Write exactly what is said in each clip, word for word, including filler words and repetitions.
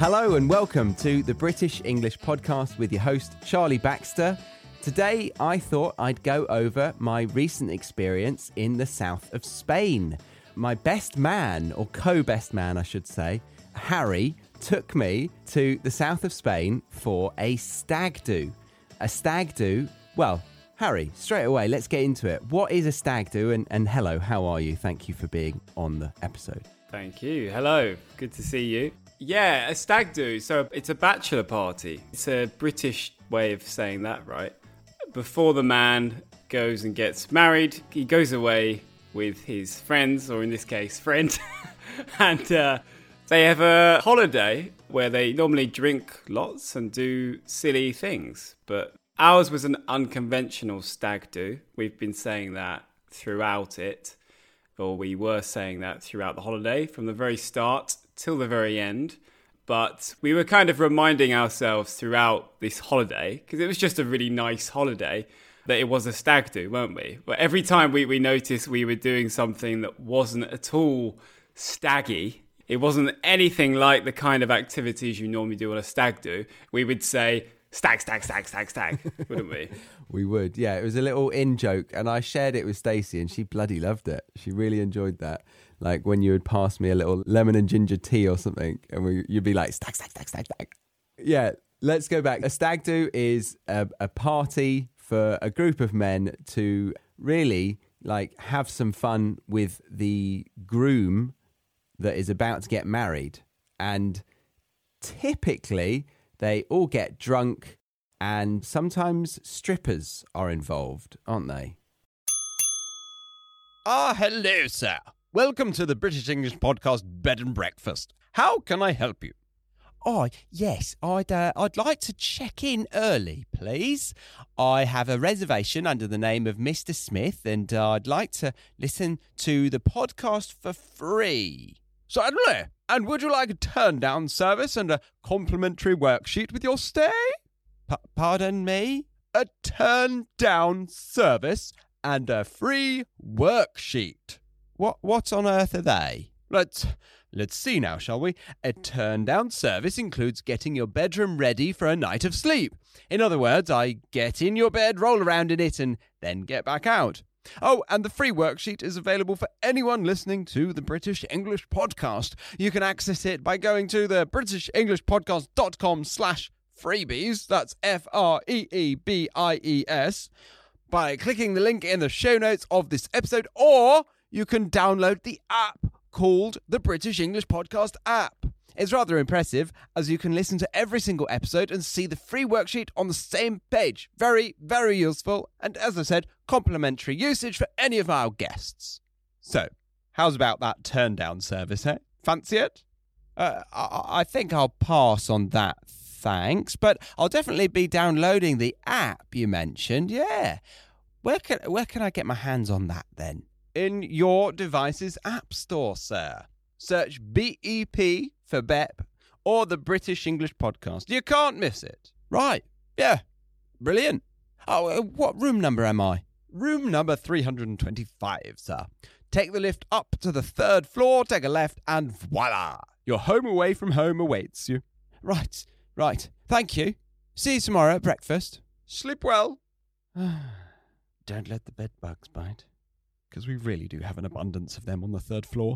Hello and welcome to the British English Podcast with your host, Charlie Baxter. Today, I thought I'd go over my recent experience in the south of Spain. My best man, or co-best man, I should say, Harry, took me to the south of Spain for a stag do. A stag do, well, Harry, straight away, let's get into it. What is a stag do? And, and hello, how are you? Thank you for being on the episode. Thank you. Hello. Good to see you. Yeah, a stag do. So it's a bachelor party. It's a British way of saying that, right? Before the man goes and gets married, he goes away with his friends, or in this case, friend, and uh, they have a holiday where they normally drink lots and do silly things. But ours was an unconventional stag do. We've been saying that throughout it, or we were saying that throughout the holiday, from the very start till the very end. But we were kind of reminding ourselves throughout this holiday, because it was just a really nice holiday, that it was a stag do, weren't we? But every time we, we noticed we were doing something that wasn't at all staggy, it wasn't anything like the kind of activities you normally do on a stag do, we would say, stag, stag, stag, stag, stag, wouldn't we? We would, yeah. It was a little in-joke, and I shared it with Stacey, and she bloody loved it. She really enjoyed that. Like when you would pass me a little lemon and ginger tea or something, and we, you'd be like, stag, stag, stag, stag, stag. Yeah, let's go back. A stag do is a, a party for a group of men to really like have some fun with the groom that is about to get married. And typically they all get drunk, and sometimes strippers are involved, aren't they? Ah, hello, sir. Welcome to the British English Podcast Bed and Breakfast. How can I help you? Oh, yes, I'd uh, I'd like to check in early, please. I have a reservation under the name of Mister Smith, and uh, I'd like to listen to the podcast for free. Certainly. And would you like a turn-down service and a complimentary worksheet with your stay? P- pardon me? A turn-down service and a free worksheet. What what on earth are they? Let's let's see now, shall we? A turn-down service includes getting your bedroom ready for a night of sleep. In other words, I get in your bed, roll around in it, and then get back out. Oh, and the free worksheet is available for anyone listening to the British English Podcast. You can access it by going to the british english podcast dot com slash freebies. That's F R E E B I E S. By clicking the link in the show notes of this episode, or you can download the app called the British English Podcast app. It's rather impressive, as you can listen to every single episode and see the free worksheet on the same page. Very, very useful, and as I said, complimentary usage for any of our guests. So, how's about that turn-down service, eh? Fancy it? Uh, I, I think I'll pass on that, thanks, but I'll definitely be downloading the app you mentioned, yeah. Where can, where can I get my hands on that, then? In your device's app store, sir. Search B E P for B E P or the British English Podcast. You can't miss it. Right. Yeah. Brilliant. Oh, uh, what room number am I? Room number three hundred twenty-five, sir. Take the lift up to the third floor, take a left, and voila! Your home away from home awaits you. Right. Right. Thank you. See you tomorrow at breakfast. Sleep well. Don't let the bed bugs bite, because we really do have an abundance of them on the third floor.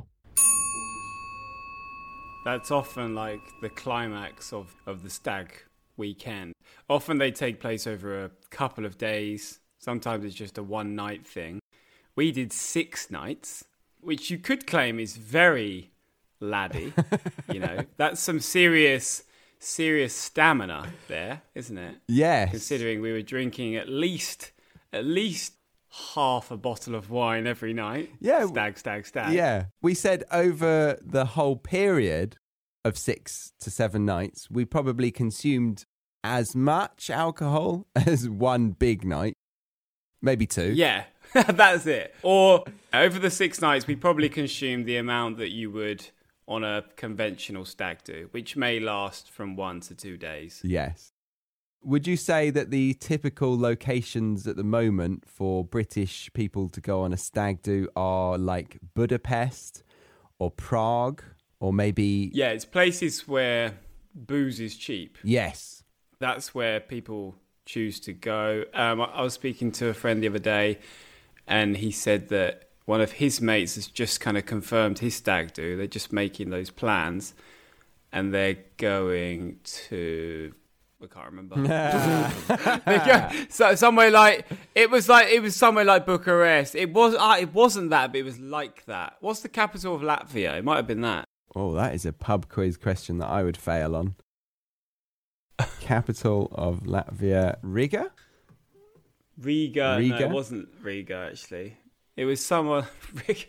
That's often like the climax of, of the stag weekend. Often they take place over a couple of days. Sometimes it's just a one night thing. We did six nights, which you could claim is very laddie. You know, that's some serious, serious stamina there, isn't it? Yes. Considering we were drinking at least, at least half a bottle of wine every night. Yeah. Stag, stag, stag. Yeah. We said over the whole period of six to seven nights, we probably consumed as much alcohol as one big night. Maybe two. Yeah, that's it. Or over the six nights, we probably consumed the amount that you would on a conventional stag do, which may last from one to two days. Yes. Would you say that the typical locations at the moment for British people to go on a stag do are like Budapest or Prague or maybe... Yeah, it's places where booze is cheap. Yes. That's where people choose to go. Um, I, I was speaking to a friend the other day, and he said that one of his mates has just kind of confirmed his stag do. They're just making those plans, and they're going to... I can't remember. They go, so somewhere like it was like it was somewhere like Bucharest. It was uh, it wasn't that, but it was like that. What's the capital of Latvia? It might have been that. Oh, that is a pub quiz question that I would fail on. Capital of Latvia, Riga? Riga. Riga? No, it wasn't Riga actually. It was somewhere Riga.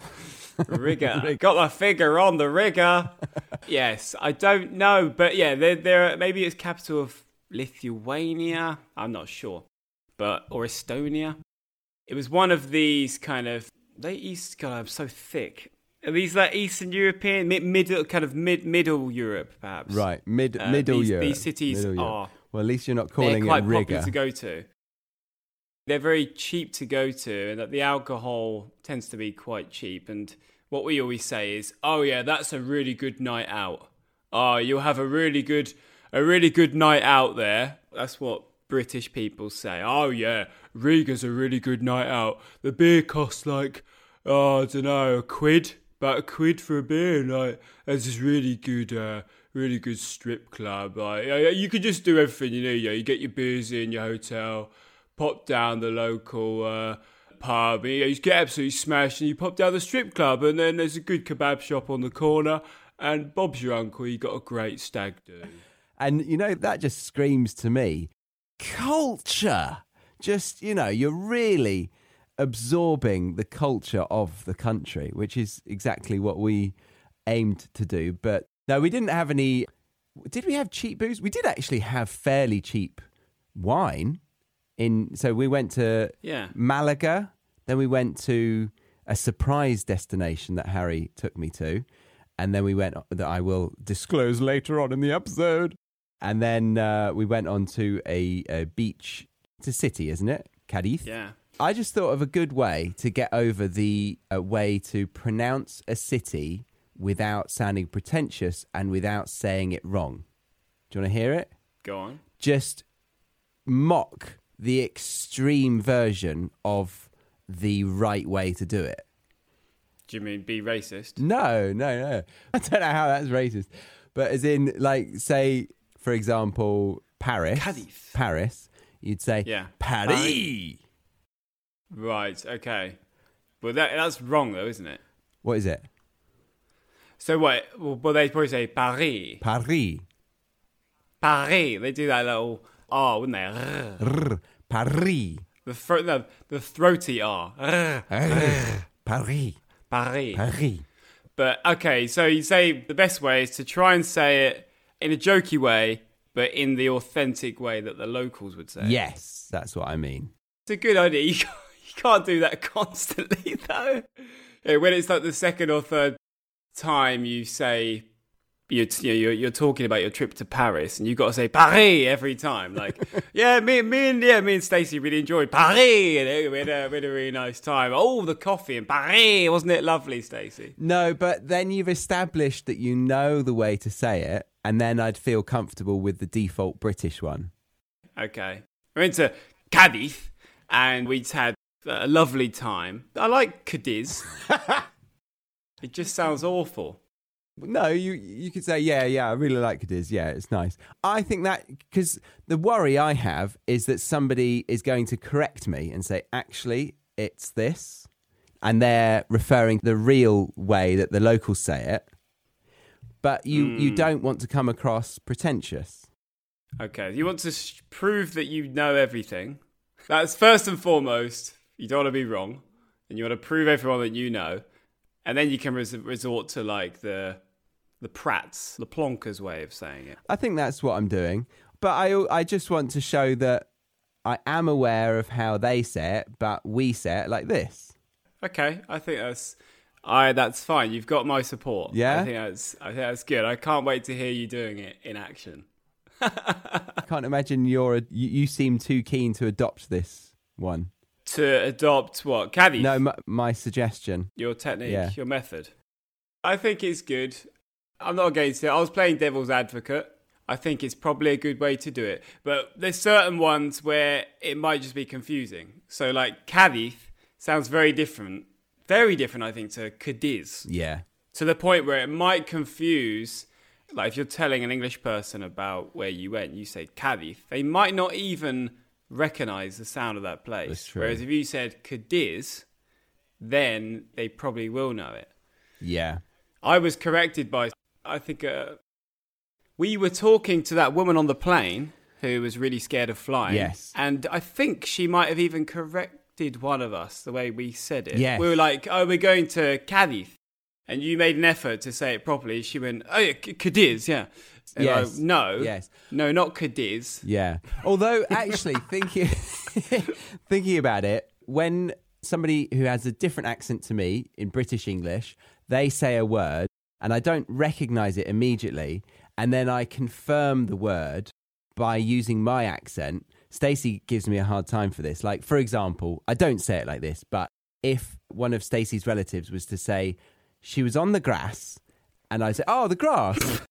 Riga. Got my finger on the Riga. Yes, I don't know, but yeah, there, there. Maybe it's capital of Lithuania. I'm not sure, but or Estonia. It was one of these kind of. They East. God, I'm so thick. Are these like Eastern European, mid, middle, kind of mid, middle Europe, perhaps? Right, mid, Uh, middle these, Europe. These cities Middle are. Europe. Well, at least you're not They're calling quite it popular Riga. to go to. They're very cheap to go to, and that the alcohol tends to be quite cheap. And what we always say is, "Oh yeah, that's a really good night out. Oh, you'll have a really good, a really good night out there." That's what British people say. "Oh yeah, Riga's a really good night out. The beer costs like, oh, I don't know, a quid, about a quid for a beer. Like, there's this really good, uh, really good strip club. Like, yeah, you can just do everything you need. Yeah, you get your beers in your hotel." Pop down the local uh, pub, and you, you get absolutely smashed, and you pop down the strip club, and then there's a good kebab shop on the corner, and Bob's your uncle. You got a great stag do. And, you know, that just screams to me culture. Just, you know, you're really absorbing the culture of the country, which is exactly what we aimed to do. But no, we didn't have any. Did we have cheap booze? We did actually have fairly cheap wine. In, so we went to Yeah. Malaga, then we went to a surprise destination that Harry took me to, and then we went, that I will disclose later on in the episode, and then uh, we went on to a, a beach, it's a city, isn't it? Cadiz. Yeah. I just thought of a good way to get over the uh, way to pronounce a city without sounding pretentious and without saying it wrong. Do you want to hear it? Go on. Just mock the extreme version of the right way to do it. Do you mean be racist? No, no, no. I don't know how that's racist. But as in, like, say, for example, Paris. Cadiz. Paris. You'd say, Yeah. Paris. Paris. Right, okay. Well, that, that's wrong, though, isn't it? What is it? So what? Well, well they'd probably say Paris. Paris. Paris. They do that little R, wouldn't they? Rrr. Paris. The, thro- no, the throaty R. Rrr. Paris. Paris. Paris. But, okay, so you say the best way is to try and say it in a jokey way, but in the authentic way that the locals would say. Yes, that's what I mean. It's a good idea. You can't, you can't do that constantly, though. Yeah, when it's like the second or third time you say you're, you know, you're you're talking about your trip to Paris, and you've got to say Paris every time. Like, yeah, me, me and yeah, me and Stacey really enjoyed Paris, and we had, a, we had a really nice time. Oh, the coffee in Paris, wasn't it lovely, Stacey? No, but then you've established that you know the way to say it, and then I'd feel comfortable with the default British one. Okay, we went to Cadiz, and we'd had a lovely time. I like Cadiz. It just sounds awful. No, you you could say, yeah, yeah, I really like Cadiz. Yeah, it's nice. I think that, because the worry I have is that somebody is going to correct me and say, actually, it's this. And they're referring to the real way that the locals say it. But you, Mm. you don't want to come across pretentious. Okay, you want to sh- prove that you know everything. That's first and foremost. You don't want to be wrong. And you want to prove everyone that you know. And then you can res- resort to like the the Pratt's, the Plonker's way of saying it. I think that's what I'm doing. But I, I just want to show that I am aware of how they say it, but we say it like this. Okay, I think that's I that's fine. You've got my support. Yeah? I think that's I think that's good. I can't wait to hear you doing it in action. I can't imagine you're a, you, you seem too keen to adopt this one. To adopt what? Cadiz? No, my, my suggestion. Your technique, Yeah. your method. I think it's good. I'm not against it. I was playing devil's advocate. I think it's probably a good way to do it. But there's certain ones where it might just be confusing. So like Cadiz sounds very different. Very different, I think, to Cadiz. Yeah. To the point where it might confuse, like if you're telling an English person about where you went, you say Cadiz, they might not even recognise the sound of that place. That's true. Whereas if you said Cadiz, then they probably will know it. Yeah. I was corrected by, I think, uh, we were talking to that woman on the plane who was really scared of flying. Yes. And I think she might have even corrected one of us the way we said it. Yes. We were like, oh, we're going to Cadiz. And you made an effort to say it properly. She went, oh, yeah, C- Cadiz, yeah. And Yes. I, no. Yes. No, not Cadiz. Yeah. Although, actually, thinking thinking about it, when somebody who has a different accent to me in British English, they say a word and I don't recognise it immediately, and then I confirm the word by using my accent, Stacey gives me a hard time for this. Like, for example, I don't say it like this, but if one of Stacey's relatives was to say, she was on the grass, and I say, oh, the grass.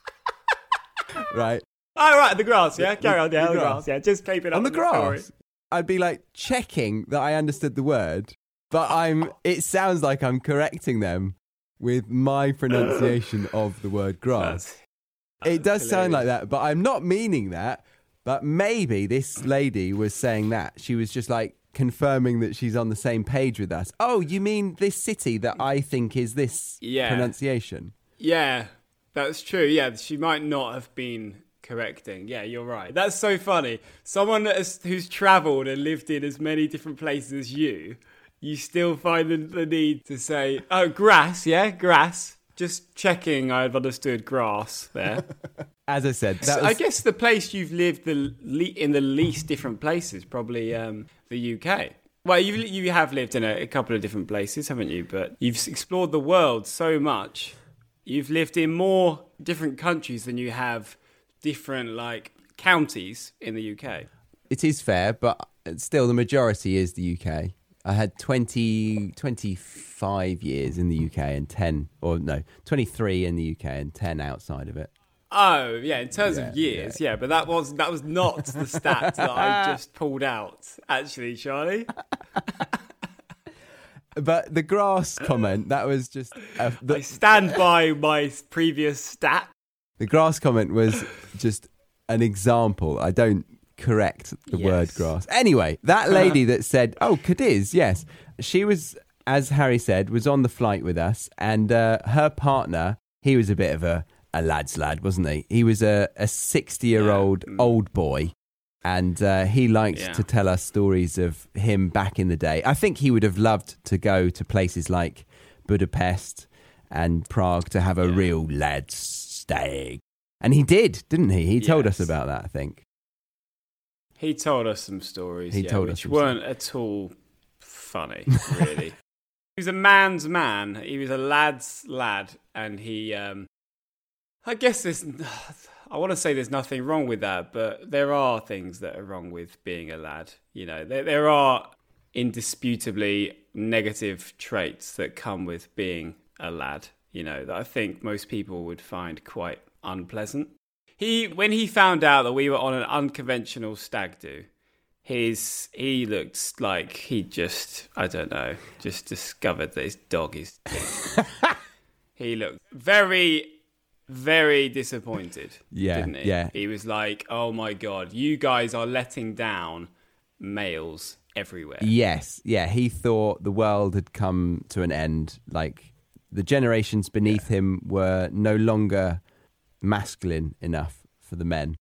Right. Oh, right, the grass, yeah? Carry on, yeah, The the grass. grass, yeah. Just keep it up On the with story. grass. I'd be like checking that I understood the word, but I'm. It sounds like I'm correcting them with my pronunciation of the word grass. That's, It does that's sound like hilarious. that, but I'm not meaning that. But maybe this lady was saying that. She was just like confirming that she's on the same page with us. Oh, you mean this city that I think is this Yeah. pronunciation? Yeah, that's true. Yeah, she might not have been correcting. Yeah, you're right. That's so funny. Someone that has, who's travelled and lived in as many different places as you, you still find the, the need to say, oh, grass, yeah, grass. Just checking I've understood grass there. As I said, that So was, I guess the place you've lived the le- in the least different places, probably um, the U K. Well, you you have lived in a, a couple of different places, haven't you? But you've explored the world so much. You've lived in more different countries than you have different like counties in the U K. it is fair, but still the majority is the U K. I had twenty, twenty-five years in the U K and ten, or no, twenty-three in the U K and ten outside of it. Oh, yeah, in terms Yeah, of years, yeah. but that was that was not the stat that I just pulled out, actually, Charlie. But the grass comment, that was just... Uh, I the, stand by my previous stat. the grass comment was just an example. I don't correct the Yes. word grass. Anyway, that lady that said, oh, Cadiz, yes. She was, as Harry said, was on the flight with us, and uh, her partner, he was a bit of a, a lad's lad, wasn't he? He was a sixty-year-old Yeah. old boy, and uh, he liked Yeah. to tell us stories of him back in the day. I think he would have loved to go to places like Budapest and Prague to have a Yeah. real lad's stag. And he did, didn't he? He told us Yes. about that, I think. He told us some stories, He yeah, told us which some weren't at all funny, really. He was a man's man. He was a lad's lad, and he. Um, I guess there's. I want to say there's nothing wrong with that, but there are things that are wrong with being a lad. You know, there there are indisputably negative traits that come with being a lad. You know, that I think most people would find quite unpleasant. He, when he found out that we were on an unconventional stag do, his he looked like he just, I don't know, just discovered that his dog is dead. He looked very, very disappointed, Yeah, didn't he? yeah. He was like, oh my God, you guys are letting down males everywhere. Yes, yeah. He thought the world had come to an end. Like the generations beneath him were no longer masculine enough for the men.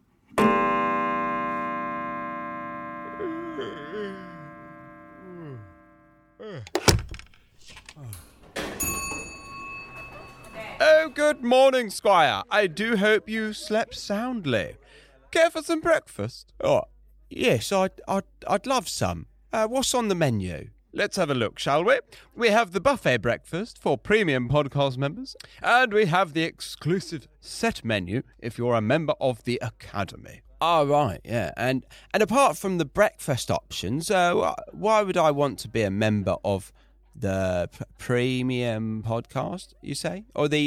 Oh, good morning, Squire. I do hope you slept soundly. Care for some breakfast? Oh, yes, I'd, I'd, I'd love some. Uh, what's on the menu? Let's have a look, shall we? We have the buffet breakfast for premium podcast members, and we have the exclusive set menu if you're a member of the Academy. Oh, right, yeah. And and apart from the breakfast options, uh, wh- why would I want to be a member of the p- premium podcast, you say? Or the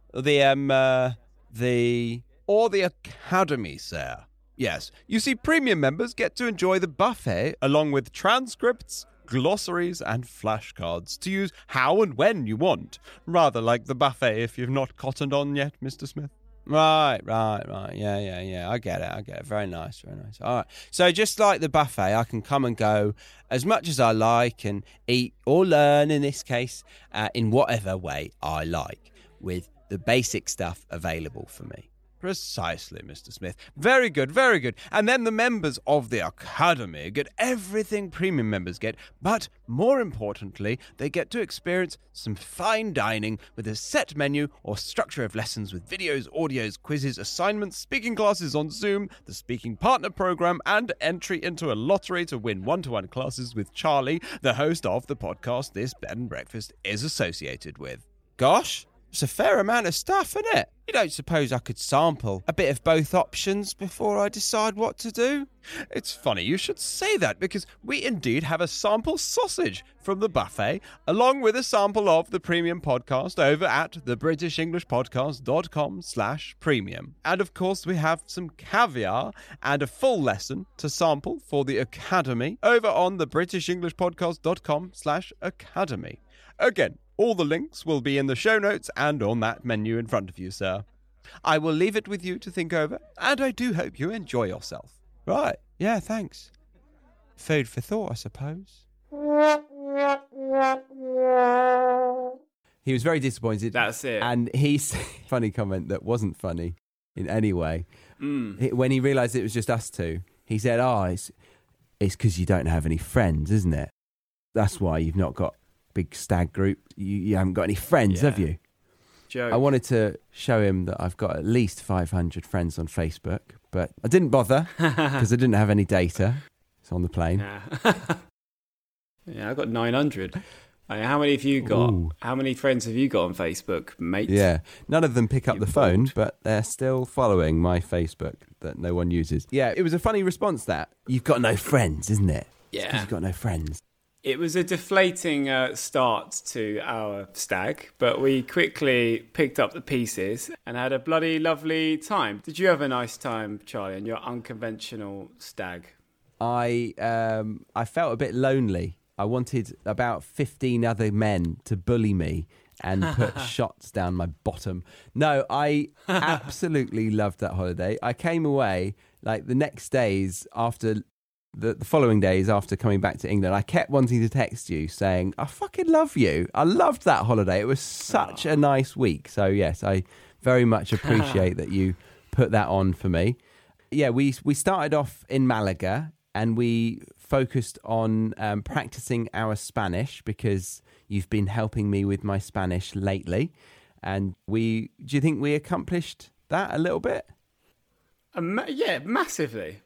The, um, uh, the... Or the Academy, sir. Yes. You see, premium members get to enjoy the buffet along with transcripts, glossaries, and flashcards to use how and when you want. Rather like the buffet if you've not cottoned on yet, Mister Smith. Right, right, right. Yeah, yeah, yeah. I get it. I get it. Very nice, very nice. All right. So just like the buffet, I can come and go as much as I like and eat or learn, in this case, uh, in whatever way I like, with the basic stuff available for me. Precisely, Mister Smith. Very good, very good. And then the members of the Academy get everything premium members get, but more importantly, they get to experience some fine dining with a set menu or structure of lessons with videos, audios, quizzes, assignments, speaking classes on Zoom, the speaking partner program, and entry into a lottery to win one-to-one classes with Charlie, the host of the podcast this bed and breakfast is associated with. Gosh! It's a fair amount of stuff, isn't it? You don't suppose I could sample a bit of both options before I decide what to do? It's funny you should say that, because we indeed have a sample sausage from the buffet, along with a sample of the premium podcast over at the british english podcast dot com slash premium. And of course we have some caviar and a full lesson to sample for the Academy over on the british english podcast dot com slash academy. Again, all the links will be in the show notes and on that menu in front of you, sir. I will leave it with you to think over, and I do hope you enjoy yourself. Right, yeah, thanks. Food for thought, I suppose. He was very disappointed. That's it. And he said a funny comment that wasn't funny in any way. Mm. He- When he realised it was just us two, he said, oh, it's it's because you don't have any friends, isn't it? That's why you've not got big stag group. You, you haven't got any friends, Yeah. have you? Joke. I wanted to show him that I've got at least five hundred friends on Facebook, but I didn't bother because I didn't have any data. It's on the plane. Yeah. Yeah, I got nine hundred. Uh, how many have you got? Ooh. How many friends have you got on Facebook, mate? Yeah, none of them pick up You the phone, bold. but they're still following my Facebook that no one uses. Yeah, it was a funny response that. You've got no friends, isn't it? It's 'cause Yeah. you've got no friends. It was a deflating uh, start to our stag, but we quickly picked up the pieces and had a bloody lovely time. Did you have a nice time, Charlie, on your unconventional stag? I um I felt a bit lonely. I wanted about fifteen other men to bully me and put shots down my bottom. No, I absolutely loved that holiday. I came away like the next days after the, the following days after coming back to England. I kept wanting to text you saying, I fucking love you. I loved that holiday. It was such a nice week. So yes, I very much appreciate that you put that on for me. Yeah, we we started off in Malaga and we focused on um, practicing our Spanish because you've been helping me with my Spanish lately. And we, do you think we accomplished that a little bit? Um, yeah, massively.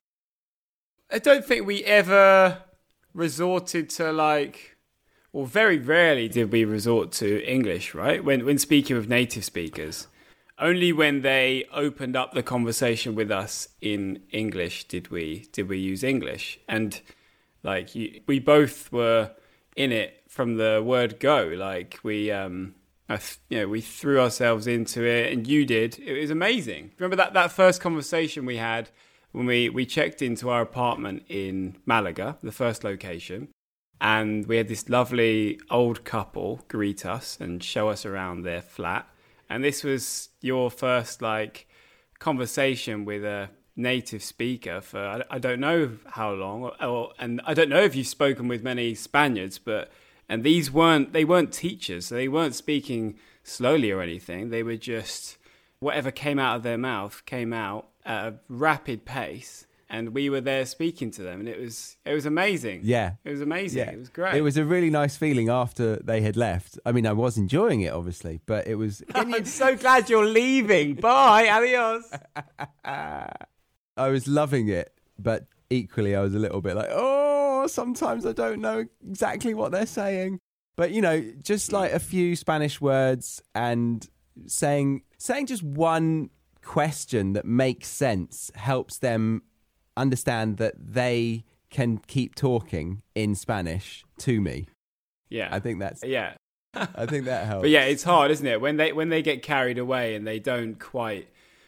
I don't think we ever resorted to like, or very rarely did we resort to English, right? When when speaking with native speakers. Only when they opened up the conversation with us in English did we did we use English. And like you, we both were in it from the word go. Like we um I th- you know, we threw ourselves into it, and you did. It was amazing. Remember that, that first conversation we had when we, we checked into our apartment in Malaga, the first location, and we had this lovely old couple greet us and show us around their flat. And this was your first like conversation with a native speaker for I, I don't know how long, or, or, and I don't know if you've spoken with many Spaniards, but and these weren't they weren't teachers, so they weren't speaking slowly or anything. They were just whatever came out of their mouth came out at a rapid pace, and we were there speaking to them, and it was it was amazing. Yeah. It was amazing. Yeah. It was great. It was a really nice feeling after they had left. I mean, I was enjoying it, obviously, but it was... I'm so glad you're leaving. Bye. Adios. I was loving it, but equally I was a little bit like, oh, sometimes I don't know exactly what they're saying. But, you know, just like a few Spanish words and saying saying just one question that makes sense helps them understand that they can keep talking in Spanish to me. Yeah. I think that's... Yeah. I think that helps. But yeah, it's hard, isn't it? When they when they get carried away and they don't quite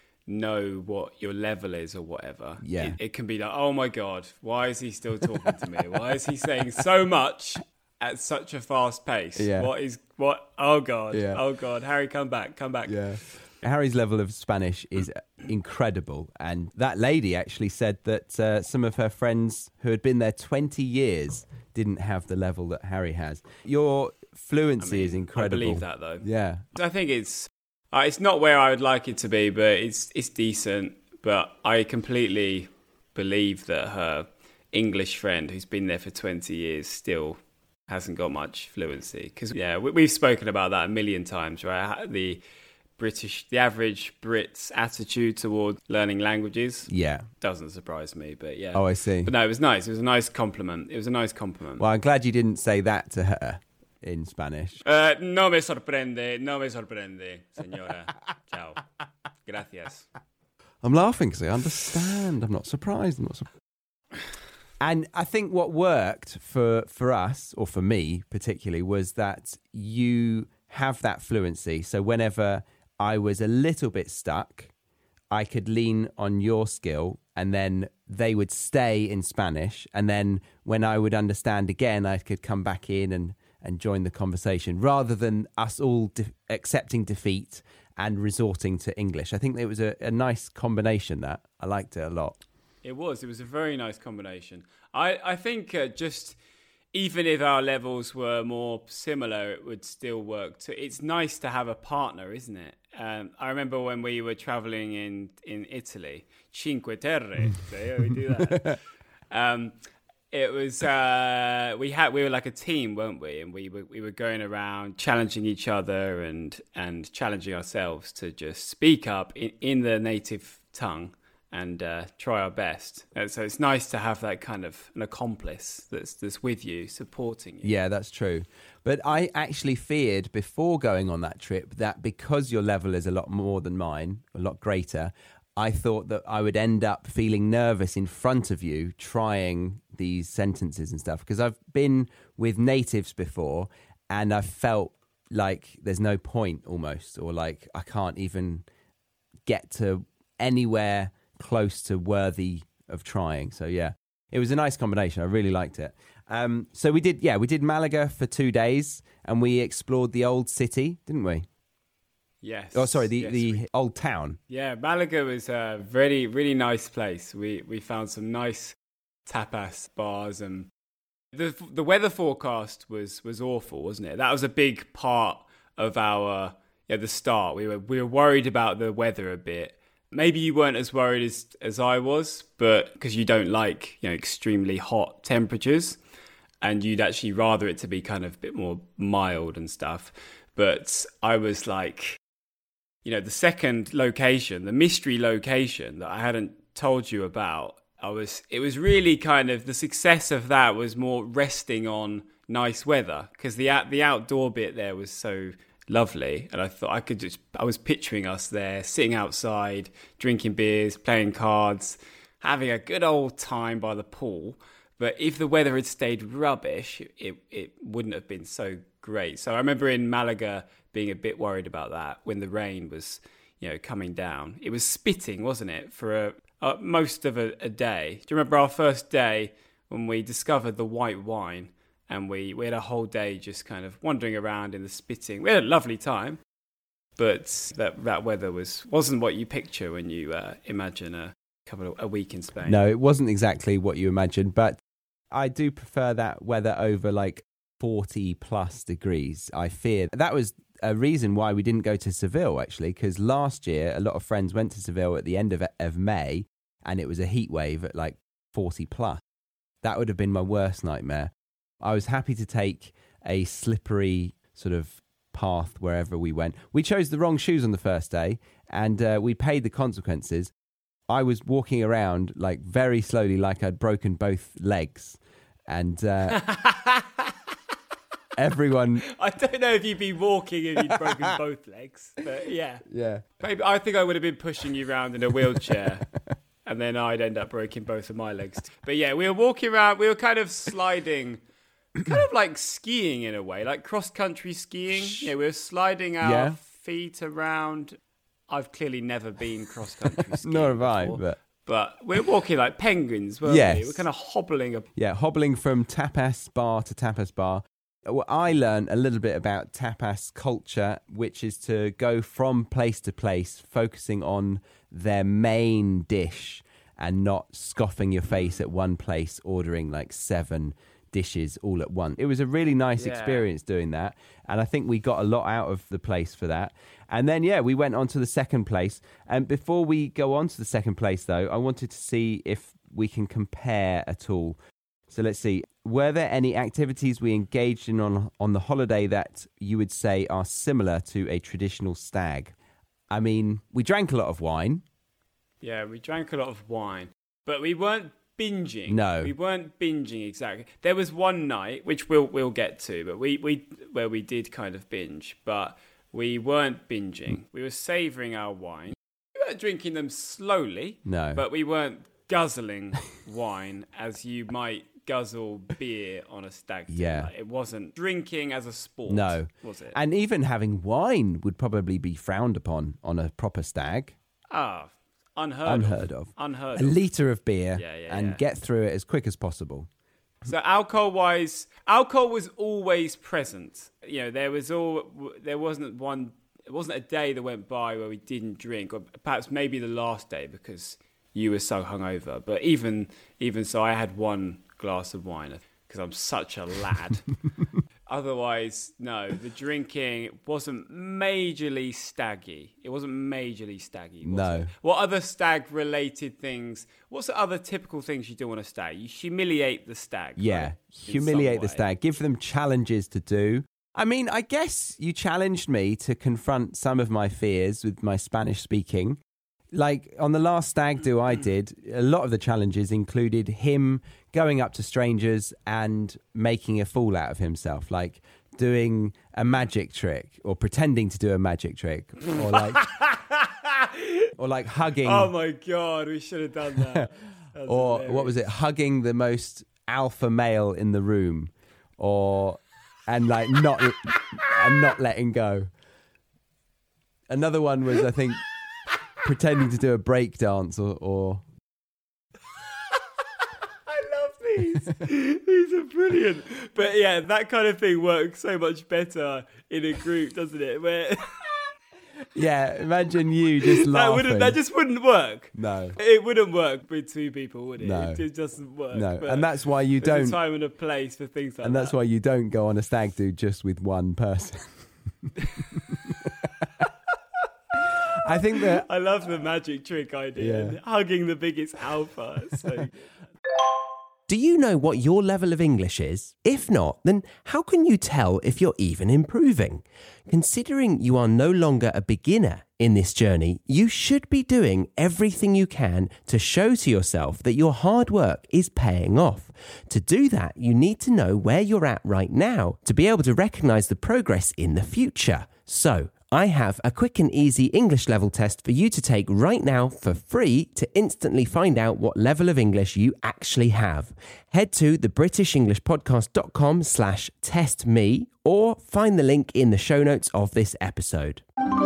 know what your level is or whatever. Yeah. It, it can be like, oh my God, why is he still talking to me? Why is he saying so much at such a fast pace? Yeah. What is, what? Oh God. Yeah. Oh God. Harry, come back, come back. Yeah. Harry's level of Spanish is incredible. And that lady actually said that uh, some of her friends who had been there twenty years didn't have the level that Harry has. Your fluency I mean, is incredible. I believe that though. Yeah. I think it's, uh, it's not where I would like it to be, but it's, it's decent. But I completely believe that her English friend who's been there for twenty years still hasn't got much fluency. Because, yeah, we, we've spoken about that a million times, right? The British, the average Brit's attitude toward learning languages Yeah. doesn't surprise me, but yeah. Oh, I see. But no, it was nice. It was a nice compliment. It was a nice compliment. Well, I'm glad you didn't say that to her in Spanish. Uh, no me sorprende, no me sorprende, señora. Ciao. Gracias. I'm laughing because I understand. I'm not surprised. I'm not surprised. And I think what worked for, for us, or for me particularly, was that you have that fluency. So whenever I was a little bit stuck, I could lean on your skill and then they would stay in Spanish. And then when I would understand again, I could come back in and, and join the conversation rather than us all de- accepting defeat and resorting to English. I think it was a, a nice combination that I liked it a lot. It was. It was a very nice combination. I, I think uh, just even if our levels were more similar, it would still work. Too. It's nice to have a partner, isn't it? Um, I remember when we were traveling in, in Italy, Cinque Terre, so we do that. um, it was uh, we had we were like a team, weren't we? And we were we were going around challenging each other and and challenging ourselves to just speak up in, in the native tongue. And uh, try our best. And so it's nice to have that kind of an accomplice that's that's with you, supporting you. Yeah, that's true. But I actually feared before going on that trip that because your level is a lot more than mine, a lot greater, I thought that I would end up feeling nervous in front of you trying these sentences and stuff. Because I've been with natives before and I've felt like there's no point almost, or like I can't even get to anywhere close to worthy of trying. So yeah, it was a nice combination. I really liked it. Um, so we did, yeah, we did Malaga for two days and we explored the old city, didn't we? Yes. Oh, sorry, the, yes, the we, old town. Yeah, Malaga was a really, really nice place. We we found some nice tapas bars, and the the weather forecast was was awful, wasn't it? That was a big part of our yeah the start. We were we were worried about the weather a bit. Maybe you weren't as worried as as I was, but because you don't like, you know, extremely hot temperatures, and you'd actually rather it to be kind of a bit more mild and stuff. But I was like, you know, the second location, the mystery location that I hadn't told you about, I was it was really kind of the success of that was more resting on nice weather, because the the outdoor bit there was so lovely, and I thought I could just I was picturing us there sitting outside drinking beers, playing cards, having a good old time by the pool. But if the weather had stayed rubbish, it it wouldn't have been so great. So I remember in Malaga being a bit worried about that when the rain was, you know, coming down. It was spitting, wasn't it, for a, a, most of a, a day. Do you remember our first day when we discovered the white wine? And we, we had a whole day just kind of wandering around in the spitting. We had a lovely time, but that that weather was, wasn't what you picture when you uh, imagine a couple of, a week in Spain. No, it wasn't exactly what you imagined, but I do prefer that weather over like forty plus degrees. I fear that was a reason why we didn't go to Seville, actually, because last year a lot of friends went to Seville at the end of, of May and it was a heat wave at like forty plus. That would have been my worst nightmare. I was happy to take a slippery sort of path wherever we went. We chose the wrong shoes on the first day and uh, we paid the consequences. I was walking around like very slowly, like I'd broken both legs. And uh, everyone... I don't know if you'd be walking if you'd broken both legs, but yeah. Yeah. Maybe, I think I would have been pushing you around in a wheelchair. And then I'd end up breaking both of my legs. But yeah, we were walking around, we were kind of sliding kind of like skiing in a way, like cross-country skiing. Yeah, we were sliding our Yeah. feet around. I've clearly never been cross-country skiing. Nor have I, before, but but we're walking like penguins, weren't Yes. we? We're kind of hobbling. A- yeah, hobbling from tapas bar to tapas bar. Well, I learned a little bit about tapas culture, which is to go from place to place, focusing on their main dish and not scoffing your face at one place, ordering like seven dishes all at once. It was a really nice Yeah. experience doing that. And I think we got a lot out of the place for that. And then, yeah, we went on to the second place. And before we go on to the second place, though, I wanted to see if we can compare at all. So let's see. Were there any activities we engaged in on on the holiday that you would say are similar to a traditional stag? I mean, we drank a lot of wine. yeah, we drank a lot of wine, but we weren't binging. No. we weren't binging exactly. There was one night, which we'll we'll get to, but we, we where we did kind of binge, but we weren't binging. We were savouring our wine. We weren't drinking them slowly. No. But we weren't guzzling wine as you might guzzle beer on a stag do. Yeah. Like, it wasn't drinking as a sport. No. Was it? And even having wine would probably be frowned upon on a proper stag. Ah, unheard, Unheard of. of. Unheard A of. litre of beer Yeah, yeah, and yeah. get through it as quick as possible. So alcohol-wise, alcohol was always present. You know, there was all there wasn't one. It wasn't a day that went by where we didn't drink, or perhaps maybe the last day because you were so hungover. But even even so, I had one glass of wine because I'm such a lad. Otherwise, no, the drinking wasn't majorly staggy. It wasn't majorly staggy. Was No. it? What other stag-related things? What's the other typical things you do on a stag? You humiliate the stag. Yeah, right? In humiliate some the way. stag. Give them challenges to do. I mean, I guess you challenged me to confront some of my fears with my Spanish speaking. Like on the last stag do I did, a lot of the challenges included him going up to strangers and making a fool out of himself, like doing a magic trick or pretending to do a magic trick, or like, or like hugging. Oh my god, we should have done that. That's Or hilarious. what was it? Hugging the most alpha male in the room, or and like not and not letting go. Another one was, I think, pretending to do a break dance, or, or I love these. These are brilliant. But yeah, that kind of thing works so much better in a group, doesn't it? Where yeah. Imagine you just that laughing. wouldn't that just wouldn't work. no, It wouldn't work with two people, would it? No. It just doesn't work. no, But and that's why you there's don't. a time and a place for things like And that's that. why you don't go on a stag do just with one person. I think that I love the magic trick idea. Yeah. And hugging the biggest alpha. So Do you know what your level of English is? If not, then how can you tell if you're even improving? Considering you are no longer a beginner in this journey, you should be doing everything you can to show to yourself that your hard work is paying off. To do that, you need to know where you're at right now to be able to recognize the progress in the future. So, I have a quick and easy English level test for you to take right now for free to instantly find out what level of English you actually have. Head to the british english podcast dot com slash test me or find the link in the show notes of this episode.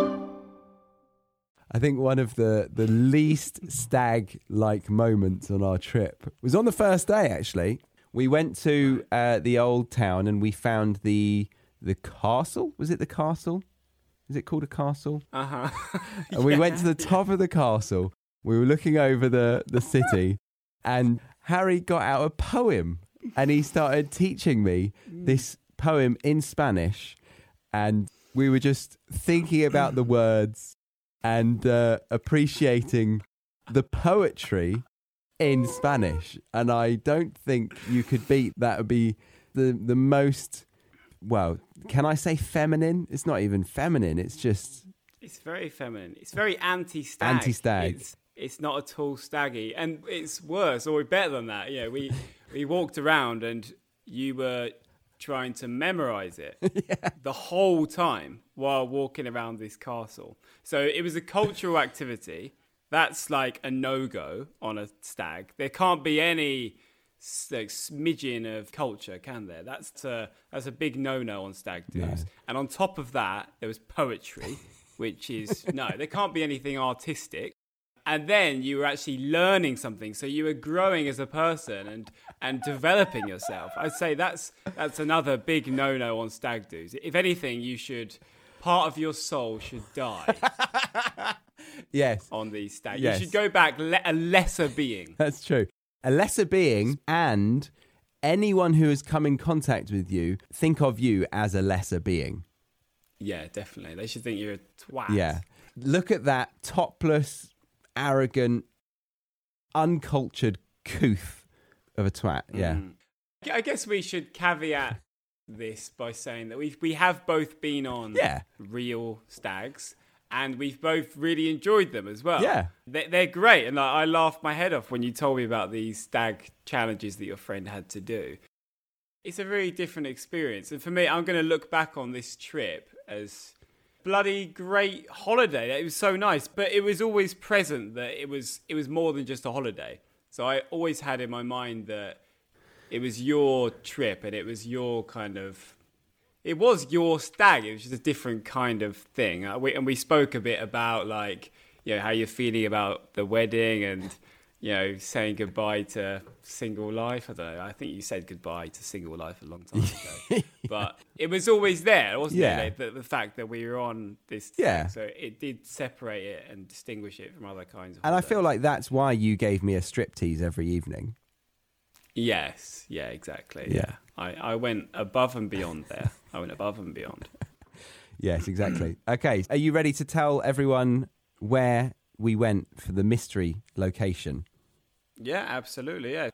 I think one of the, the least stag-like moments on our trip was on the first day, actually. We went to uh, the old town and we found the the castle. Was it the castle? Is it called a castle? uh-huh. And we went to the top of the castle. We were looking over the, the city and Harry got out a poem and he started teaching me this poem in Spanish. And we were just thinking about the words and uh, appreciating the poetry in Spanish. And I don't think you could beat that. Would be the, the most, well, can I say feminine? It's not even feminine. It's just It's very feminine. It's very anti-stag. Anti-stag. It's, it's not at all staggy. And it's worse or better than that. You know, we, we walked around and you were trying to memorize it yeah. the whole time while walking around this castle. So it was a cultural activity. That's like a no-go on a stag. There can't be any like smidgen of culture, can there? That's a, that's a big no-no on stag do's. No. And on top of that, there was poetry, which is, no, there can't be anything artistic. And then you were actually learning something. So you were growing as a person and, and developing yourself. I'd say that's that's another big no-no on stag do's. If anything, you should, part of your soul should die. Yes. On these stag. Yes. You should go back le- a lesser being. That's true. A lesser being, and anyone who has come in contact with you, think of you as a lesser being. Yeah, definitely. They should think you're a twat. Yeah. Look at that topless, arrogant, uncultured couth of a twat. Yeah. Mm. I guess we should caveat this by saying that we we have both been on Yeah. real stags. And we've both really enjoyed them as well. Yeah. They're, they're great. And I, I laughed my head off when you told me about these stag challenges that your friend had to do. It's a very different experience. And for me, I'm going to look back on this trip as bloody great holiday. It was so nice. But it was always present that it was it was more than just a holiday. So I always had in my mind that it was your trip and it was your kind of... It was your stag. It was just a different kind of thing. Uh, we, and we spoke a bit about, like, you know, how you're feeling about the wedding and, you know, saying goodbye to single life. I don't know. I think you said goodbye to single life a long time ago. But it was always there, wasn't Yeah. it? The, the fact that we were on this Yeah. thing. So it did separate it and distinguish it from other kinds of And I holidays. feel like that's why you gave me a striptease every evening. Yes. Yeah, exactly. Yeah. Yeah. I, I went above and beyond there. I went above and beyond. Yes, exactly. Okay, are you ready to tell everyone where we went for the mystery location? Yeah, absolutely. Yeah,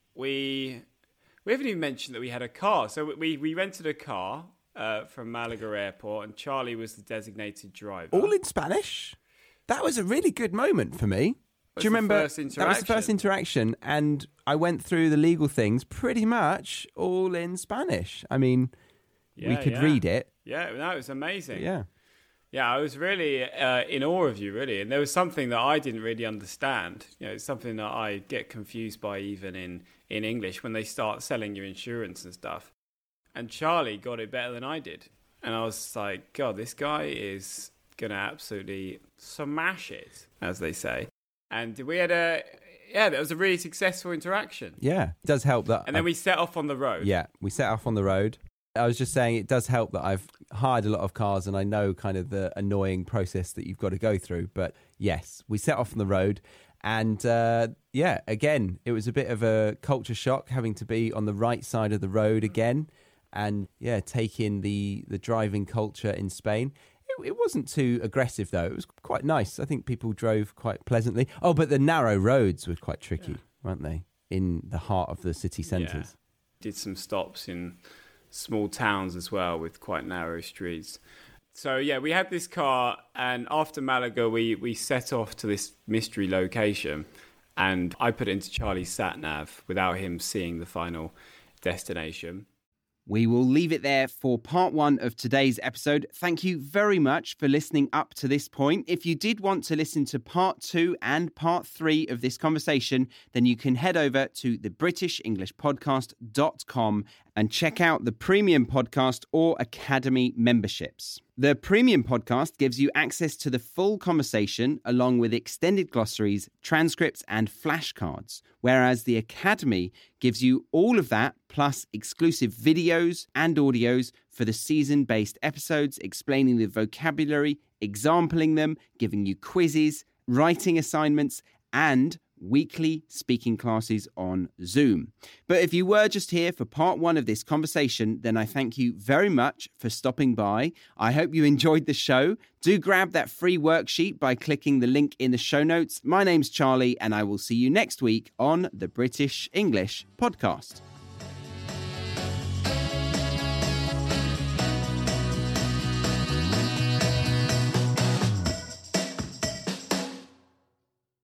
we we haven't even mentioned that we had a car. So we we rented a car uh, from Malaga Airport, and Charlie was the designated driver. All in Spanish? That was a really good moment for me. Was Do you the remember? first That was the first interaction, and I went through the legal things pretty much all in Spanish. I mean, we Yeah, could yeah. read it. Yeah, no, it was amazing. Yeah. Yeah, I was really uh, in awe of you, really. And there was something that I didn't really understand. You know, it's something that I get confused by even in, in English when they start selling you insurance and stuff. And Charlie got it better than I did. And I was like, God, this guy is going to absolutely smash it, as they say. And we had a, yeah, that was a really successful interaction. Yeah. It does help that. And then I- we set off on the road. Yeah, we set off on the road. I was just saying it does help that I've hired a lot of cars and I know kind of the annoying process that you've got to go through. But yes, we set off on the road. And uh, yeah, again, it was a bit of a culture shock having to be on the right side of the road again. And yeah, take in the, the driving culture in Spain. It, it wasn't too aggressive, though. It was quite nice. I think people drove quite pleasantly. Oh, but the narrow roads were quite tricky, yeah. weren't they? In the heart of the city centres. Yeah. Did some stops in small towns as well with quite narrow streets. So yeah, we had this car, and after Malaga, we, we set off to this mystery location, and I put it into Charlie's sat nav without him seeing the final destination. We will leave it there for part one of today's episode. Thank you very much for listening up to this point. If you did want to listen to part two and part three of this conversation, then you can head over to the british english podcast dot com and check out the Premium Podcast or Academy memberships. The Premium Podcast gives you access to the full conversation along with extended glossaries, transcripts and flashcards, whereas the Academy gives you all of that plus exclusive videos and audios for the season-based episodes, explaining the vocabulary, exampling them, giving you quizzes, writing assignments and weekly speaking classes on Zoom. But if you were just here for part one of this conversation, then I thank you very much for stopping by. I hope you enjoyed the show. Do grab that free worksheet by clicking the link in the show notes. My name's Charlie, and I will see you next week on the British English Podcast.